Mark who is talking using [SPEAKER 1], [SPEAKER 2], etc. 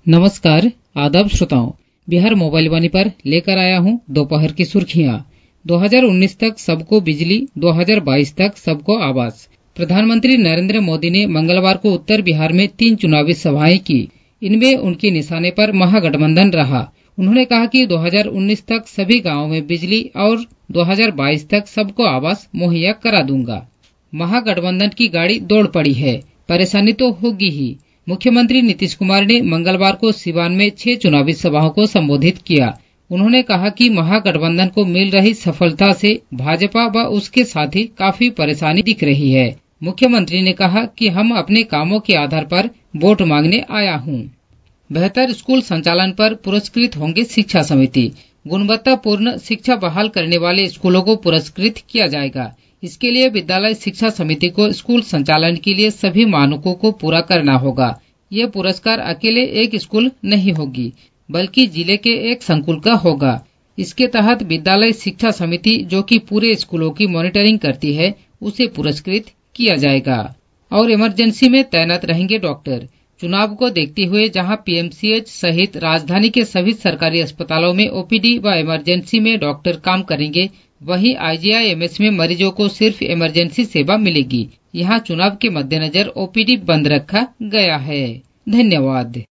[SPEAKER 1] नमस्कार, आदाब श्रोताओं। बिहार मोबाइल वाणी पर लेकर आया हूं दोपहर की सुर्खियां। 2019 तक सबको बिजली, 2022 तक सबको आवास। प्रधानमंत्री नरेंद्र मोदी ने मंगलवार को उत्तर बिहार में 3 चुनावी सभाएं की। इनमें उनके निशाने पर महागठबंधन रहा। उन्होंने कहा कि 2019 तक सभी गांवों में बिजली और 2022 तक सबको आवास मुहैया करा दूंगा। महागठबंधन की गाड़ी दौड़ पड़ी है, परेशानी तो होगी ही। मुख्यमंत्री नीतीश कुमार ने मंगलवार को सिवान में 6 चुनावी सभाओं को संबोधित किया। उन्होंने कहा कि महागठबंधन को मिल रही सफलता से भाजपा व उसके साथी काफी परेशानी दिख रही है। मुख्यमंत्री ने कहा कि हम अपने कामों के आधार पर वोट मांगने आया हूं। बेहतर स्कूल संचालन पर पुरस्कृत होंगे शिक्षा समिति। गुणवत्तापूर्ण शिक्षा बहाल करने वाले स्कूलों को पुरस्कृत किया जाएगा। इसके लिए विद्यालय शिक्षा समिति को स्कूल संचालन के लिए सभी मानकों को पूरा करना होगा। यह पुरस्कार अकेले एक स्कूल नहीं होगी, बल्कि जिले के एक संकुल का होगा। इसके तहत विद्यालय शिक्षा समिति, जो कि पूरे स्कूलों की मॉनिटरिंग करती है, उसे पुरस्कृत किया जाएगा। और इमरजेंसी में तैनात रहेंगे डॉक्टर। चुनाव को देखते हुए जहां पीएमसीएच सहित राजधानी के सभी सरकारी अस्पतालों में ओपीडी व इमरजेंसी में डॉक्टर काम करेंगे, वहीं आईजीआईएमएस में मरीजों को सिर्फ इमरजेंसी सेवा मिलेगी। यहां चुनाव के मद्देनजर ओपीडी बंद रखा गया है। धन्यवाद।